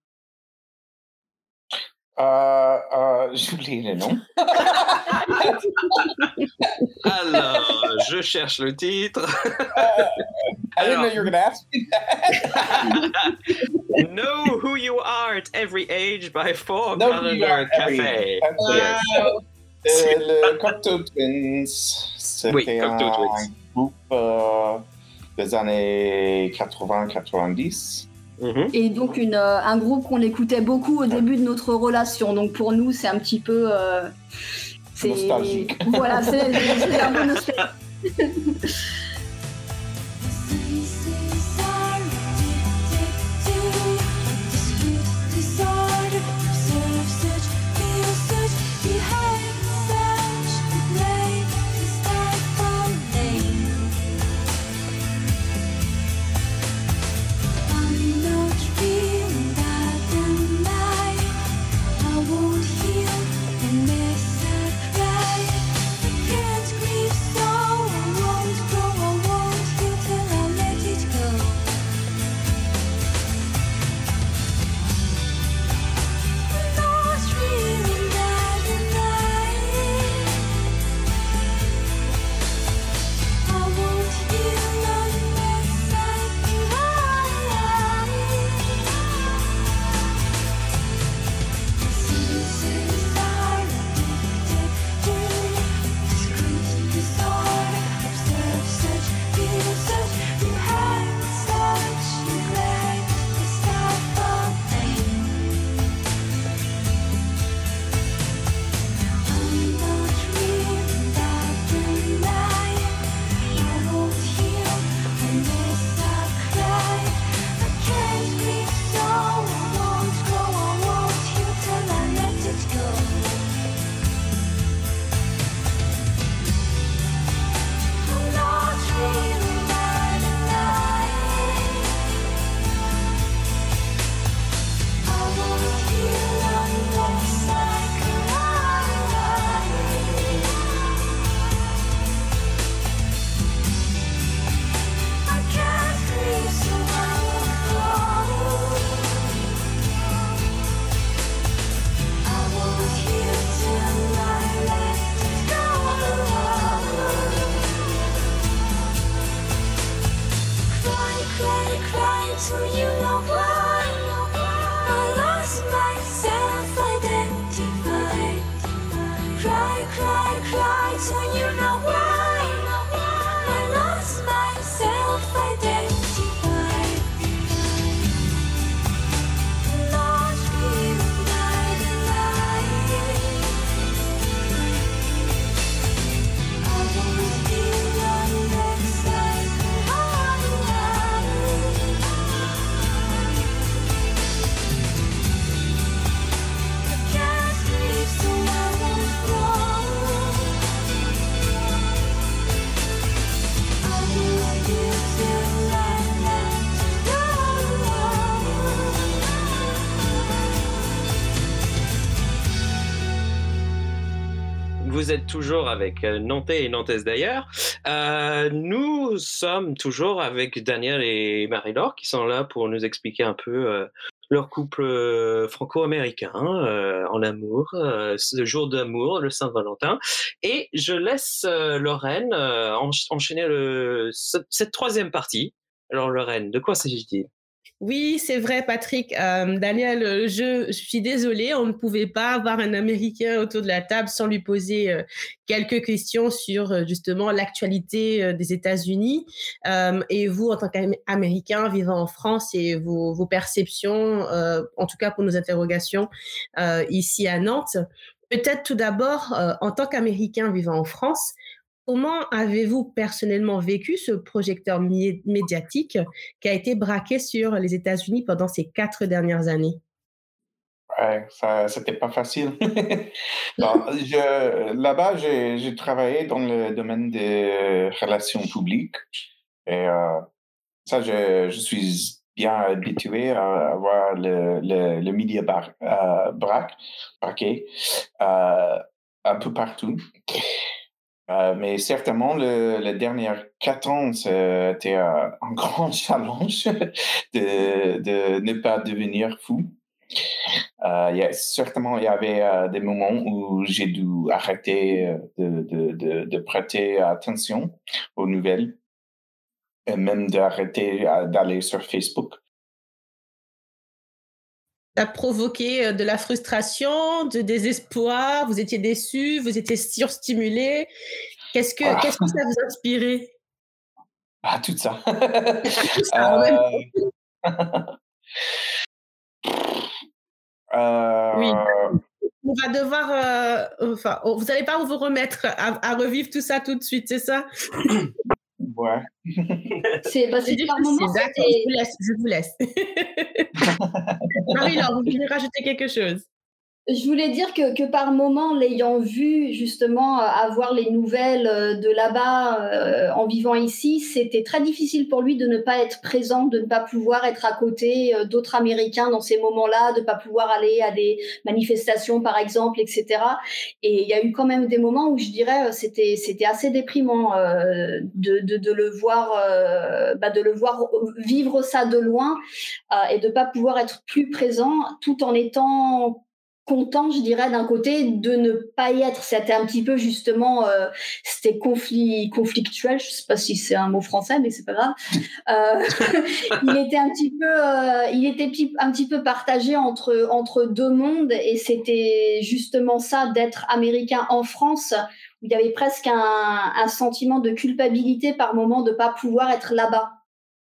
Euh, euh, j'oublie le nom. Alors, je cherche le titre. uh, I didn't know you were going to ask me that. Know Who You Are at Every Age by Four Calendar Café. Yes. Euh, le Cocteau Twins. C'était oui, Cocteau un Twins. groupe euh, des années quatre-vingts quatre-vingt-dix. Mm-hmm. Et donc une, euh, un groupe qu'on écoutait beaucoup au début de notre relation. Donc pour nous, c'est un petit peu... Euh, c'est... nostalgique. Voilà, c'est, c'est un peu nostalgique. Tree vous êtes toujours avec euh, Nantais et Nantaises d'ailleurs. Euh, nous sommes toujours avec Daniel et Marie-Laure qui sont là pour nous expliquer un peu euh, leur couple euh, franco-américain euh, en amour, euh, ce jour d'amour, le Saint-Valentin. Et je laisse euh, Lorraine euh, ench- enchaîner le, ce- cette troisième partie. Alors Lorraine, de quoi s'agit-il? Oui, c'est vrai, Patrick. Euh, Daniel, euh, je, je suis désolée, on ne pouvait pas avoir un Américain autour de la table sans lui poser euh, quelques questions sur euh, justement l'actualité euh, des États-Unis euh, et vous, en tant qu'Américain vivant en France et vos, vos perceptions, euh, en tout cas pour nos interrogations euh, ici à Nantes. Peut-être tout d'abord, euh, en tant qu'Américain vivant en France, comment avez-vous personnellement vécu ce projecteur mi- médiatique qui a été braqué sur les États-Unis pendant ces quatre dernières années? Ouais, ça, c'était pas facile. Bon, je, là-bas, j'ai, j'ai travaillé dans le domaine des relations publiques et euh, ça, je, je suis bien habitué à avoir le, le, le media bar, euh, braque, braqué euh, un peu partout. Euh, mais certainement, le, les dernières quatre ans, c'était euh, un grand challenge de, de ne pas devenir fou. Euh, il y a, certainement, il y avait euh, des moments où j'ai dû arrêter euh, de, de, de, de prêter attention aux nouvelles et même d'arrêter euh, d'aller sur Facebook. Ça a provoqué euh, de la frustration, de désespoir, vous étiez déçu, vous étiez surstimulé. Qu'est-ce que, Ah, qu'est-ce que ça vous inspirait? ah, tout ça. Tout ça en même euh, euh, Oui, on va devoir, euh, enfin, oh, vous n'allez pas vous remettre à, à revivre tout ça tout de suite, c'est ça? ouais. C'est parce C'est que par moment, difficile, d'accord, je vous laisse, je vous laisse. Marie-Laure, vous voulez rajouter quelque chose? Je voulais dire que, que par moment, l'ayant vu justement euh, avoir les nouvelles euh, de là-bas euh, en vivant ici, c'était très difficile pour lui de ne pas être présent, de ne pas pouvoir être à côté euh, d'autres Américains dans ces moments-là, de ne pas pouvoir aller à des manifestations par exemple, et cetera. Et il y a eu quand même des moments où je dirais euh, c'était c'était assez déprimant euh, de, de de le voir euh, bah, de le voir vivre ça de loin euh, et de pas pouvoir être plus présent tout en étant content, je dirais, d'un côté, de ne pas y être. C'était un petit peu, justement, euh, c'était conflit, conflictuel, je sais pas si c'est un mot français, mais c'est pas grave. Euh, il était un petit peu, euh, il était un petit peu partagé entre, entre deux mondes, et c'était justement ça, d'être américain en France, où il y avait presque un, un sentiment de culpabilité par moment de pas pouvoir être là-bas.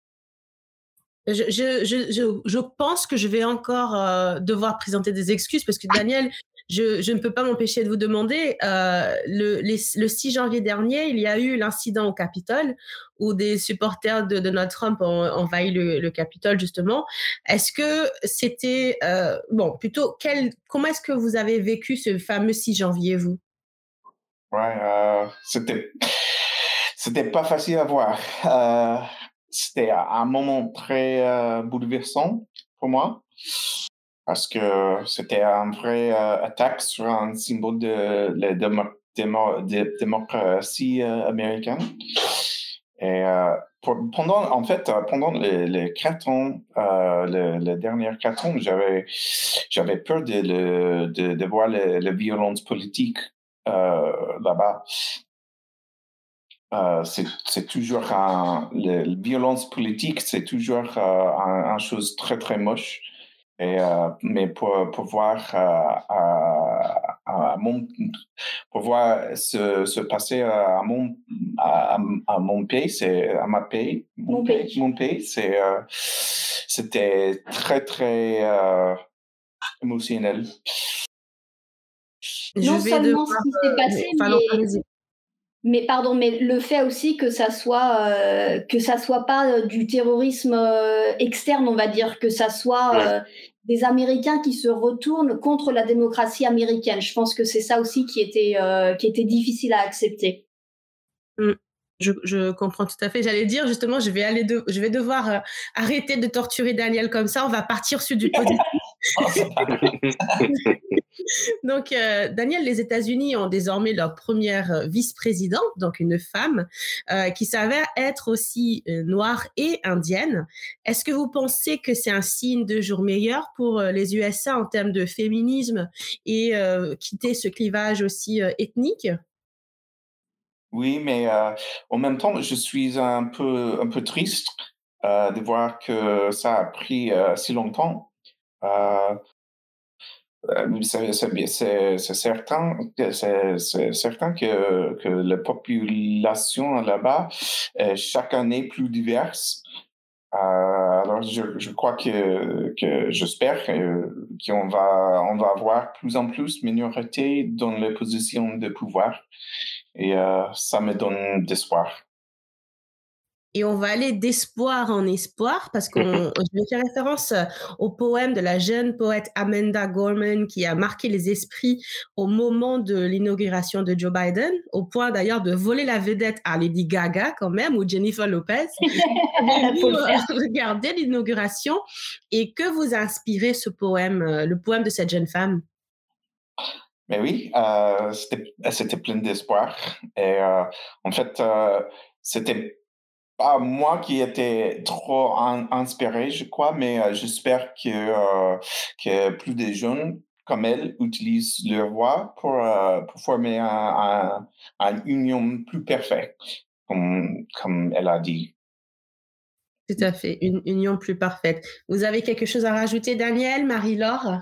Je, je, je, je, je pense que je vais encore euh, devoir présenter des excuses parce que Daniel, je, je ne peux pas m'empêcher de vous demander, euh, le, les, le six janvier dernier, il y a eu l'incident au Capitole où des supporters de Donald Trump ont envahi le, le Capitole justement. Est-ce que c'était, euh, bon, plutôt, quel, comment est-ce que vous avez vécu ce fameux six janvier, vous? Ouais, euh, c'était, c'était pas facile à voir. Euh, c'était un moment très euh, bouleversant pour moi parce que c'était un vrai euh, attaque sur un symbole de la démo- démo- de démocratie euh, américaine. Et euh, pour, pendant, en fait, pendant les, les quatre ans, euh, les, les dernières quatre ans, j'avais, j'avais peur de, de, de, de voir la violence politique euh, là-bas. Euh, c'est, c'est toujours un, la violence politique, c'est toujours euh, un, un chose très très moche. Et euh, mais pour, pour voir euh, à, à mon, pour voir se, se passer à mon à, à mon pays, c'est à ma pays, mon, Mon pays, pays. mon pays, c'est euh, c'était très très euh, émotionnel. Je Non vais seulement devoir, ce qui s'est euh, passé, enfin, non, mais allez-y. Mais pardon, mais le fait aussi que ça soit euh, que ça soit pas euh, du terrorisme euh, externe, on va dire, que ça soit euh, des Américains qui se retournent contre la démocratie américaine. Je pense que c'est ça aussi qui était euh, qui était difficile à accepter. Mm. Je, je comprends tout à fait. J'allais dire justement, je vais aller de, je vais devoir euh, arrêter de torturer Daniel comme ça. On va partir sur du positif. Donc, euh, Daniel, les États-Unis ont désormais leur première euh, vice-présidente, donc une femme, euh, qui s'avère être aussi euh, noire et indienne. Est-ce que vous pensez que c'est un signe de jour meilleur pour euh, les U S A en termes de féminisme et euh, quitter ce clivage aussi euh, ethnique? Oui, mais euh, en même temps, je suis un peu, un peu triste euh, de voir que ça a pris euh, si longtemps. Euh, euh, c'est, c'est bien- c'est- c'est certain, que- c'est, c'est certain que, que la population là-bas est chaque année plus diverse. Euh, alors, je, je crois que, que j'espère que- qu'on va, on va avoir plus en plus minorités dans les positions de pouvoir. Et euh, ça me donne d'espoir. Et on va aller d'espoir en espoir parce qu'on je vais faire référence euh, au poème de la jeune poète Amanda Gorman qui a marqué les esprits au moment de l'inauguration de Joe Biden, au point d'ailleurs de voler la vedette à Lady Gaga quand même ou Jennifer Lopez. Avez-vous Faut le euh, faire. regardé l'inauguration et que vous a inspiré ce poème, euh, le poème de cette jeune femme? Mais oui, euh, c'était, c'était plein d'espoir. Et euh, en fait, euh, c'était pas moi qui étais trop in- inspiré, je crois, mais euh, j'espère que, euh, que plus de jeunes comme elle utilisent leur voix pour, euh, pour former un, un, un union plus parfaite, comme, comme elle a dit. Tout à fait, une union plus parfaite. Vous avez quelque chose à rajouter, Daniel, Marie-Laure?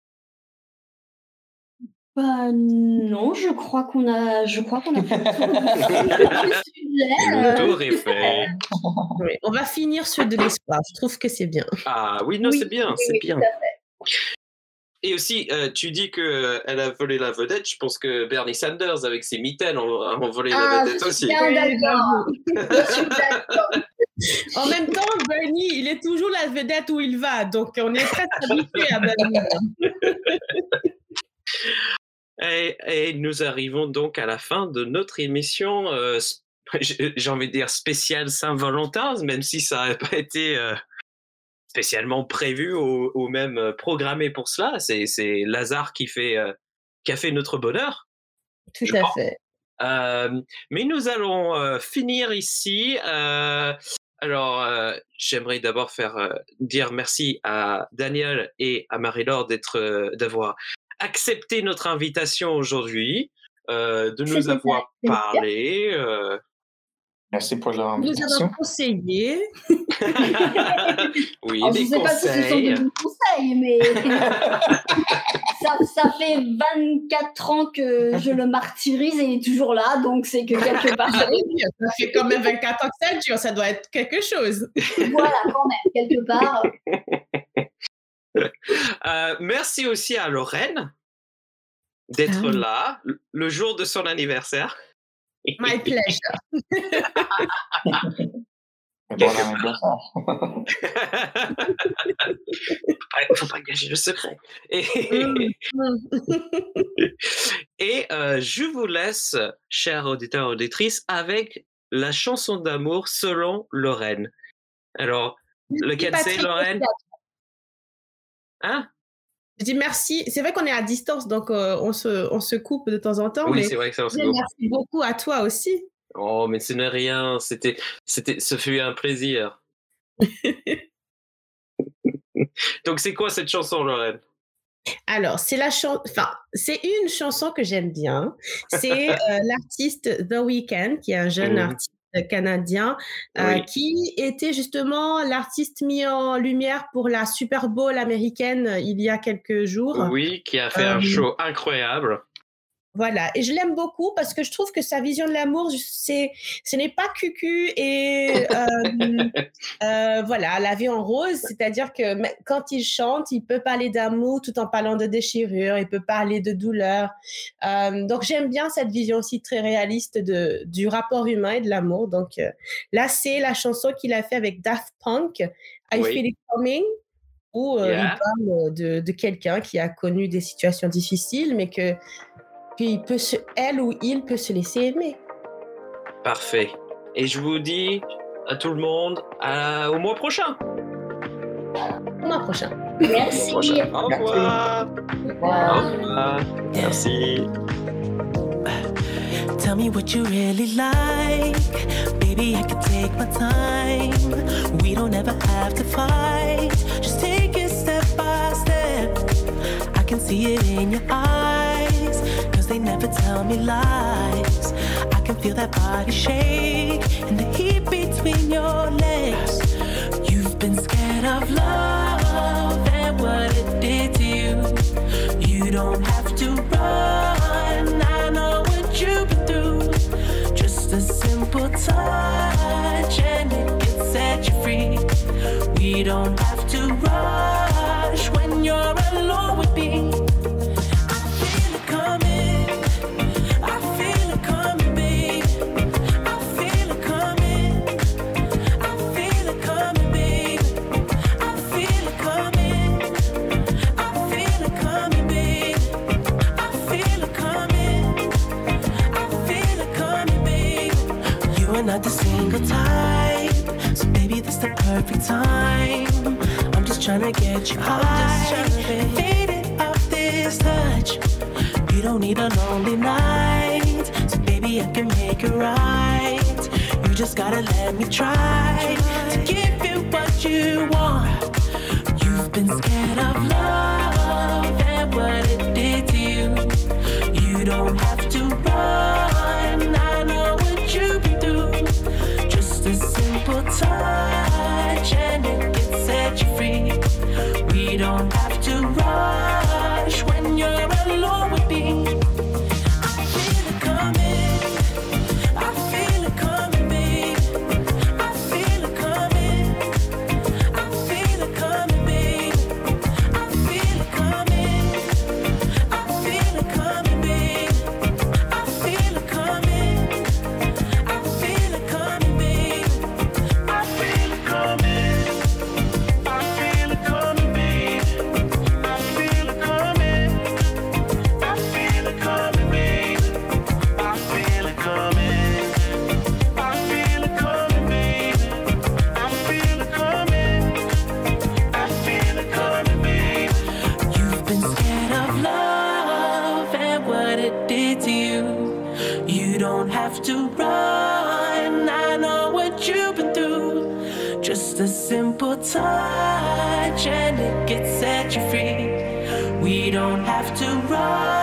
Bah, non, je crois qu'on a, je crois qu'on a fait le tour du sujet. Le euh, tour est fait. Oui, on va finir sur de l'espoir. Je trouve que c'est bien. Ah oui, non, Oui, c'est bien, oui, c'est oui, bien. tout à fait. Et aussi, euh, tu dis qu'elle a volé la vedette. Je pense que Bernie Sanders, avec ses mitaines, ont, ont volé Ah, la je vedette suis aussi. bien Oui, d'accord. j'avoue. Je suis d'accord. En même temps, Bernie, il est toujours la vedette où il va. Donc, on est presque habitué à Bernie. Et, et nous arrivons donc à la fin de notre émission, euh, j'ai j'ai envie de dire spéciale Saint-Valentin, même si ça n'a pas été euh, spécialement prévu ou, ou même euh, programmé pour cela. C'est, c'est Lazare qui, fait, euh, qui a fait notre bonheur. Tout je à pense. fait. Euh, mais nous allons euh, finir ici. Euh, alors, euh, j'aimerais d'abord faire euh, dire merci à Daniel et à Marie-Laure d'être, euh, d'avoir accepté notre invitation aujourd'hui, euh, de nous C'était avoir un plaisir. parlé. euh. Merci pour Nous avons l'invitation. conseillé. Oui, Alors, je des ne sais pas si ce sont de conseils. bons conseils, mais ça, ça fait vingt-quatre ans que je le martyrise et il est toujours là, donc c'est que quelque part, ça, J'allais dire, ça fait quand même vingt-quatre ans que ça dure. Ça doit être quelque chose. voilà, quand même, quelque part. Euh, merci aussi à Lorraine d'être Ah oui. là le- le jour de son anniversaire. My pleasure. Bon anniversaire. Il faut pas gâcher le secret. Et, Mm, mm. et euh, je vous laisse, chers auditeurs et auditrices, avec la chanson d'amour selon Lorraine. Alors, Merci, lequel c'est, Patrick. Lorraine? Hein? Je dis merci. C'est vrai qu'on est à distance, donc euh, on, se, on se coupe de temps en temps. Oui, mais c'est vrai que ça, c'est je beau. merci beaucoup à toi aussi. Oh, mais ce n'est rien. C'était, c'était, ce fut un plaisir. Donc, c'est quoi cette chanson, Lorraine? Alors, c'est la chan- enfin, c'est une chanson que j'aime bien. C'est euh, l'artiste The Weeknd, qui est un jeune Mhm. artiste canadien, euh, Oui. qui était justement l'artiste mis en lumière pour la Super Bowl américaine euh, il y a quelques jours. Oui, qui a fait Euh, un show incroyable. Voilà, et je l'aime beaucoup parce que je trouve que sa vision de l'amour, c'est, ce n'est pas cucu et euh, euh, voilà, la vie en rose, c'est-à-dire que m- quand il chante, il peut parler d'amour tout en parlant de déchirure, il peut parler de douleur. Euh, donc j'aime bien cette vision aussi très réaliste de, du rapport humain et de l'amour. Donc euh, là, c'est la chanson qu'il a fait avec Daft Punk, I Oui. Feel It Coming, où euh, il Yeah. parle de, de quelqu'un qui a connu des situations difficiles, mais que puis il peut se, elle ou il peut se laisser aimer. Parfait. Et je vous dis à tout le monde à- au mois prochain. Au mois prochain. Merci. Au revoir. Au revoir. Merci. Tell me what you really like. Baby, I can take my time. We don't ever have to fight. Just take it step by step. I can see it in your eyes, cause they never tell me lies. I can feel that body shake and the heat between your legs. You've been scared of love and what it did to you. You don't have to run, I know what you've been through. Just a simple touch and it can set you free. We don't have to rush when you're alone with me. I feel it coming, I feel it coming, babe. I feel it coming, I feel it coming, babe. I feel it coming, I feel it coming, babe. I feel it coming, I feel it coming, babe. You are not the single type, so baby, this the perfect time. I'm just trying to get you high, faded off this touch. You don't need a lonely night, so baby, I can make it right. You just gotta let me try to give you what you want. You've been scared of love and what it did to you. You don't have to run, I know what you've been through. Just a simple touch and it can set you free. We don't have to rush when you're alone with me. I feel it coming, I feel it coming, babe. I feel it coming, I feel it coming, babe. I feel it coming, I feel it coming, babe. I feel it coming, I feel it coming, babe. I feel it coming, I feel it coming, babe. I feel it coming, I feel it coming, babe. I feel it coming, I feel it coming, babe. I feel it coming, I feel it coming, babe. You've been scared of love and what it did to you. You don't have to run, I know what you've been through. Just a simple touch and it can set you free. We don't have to run.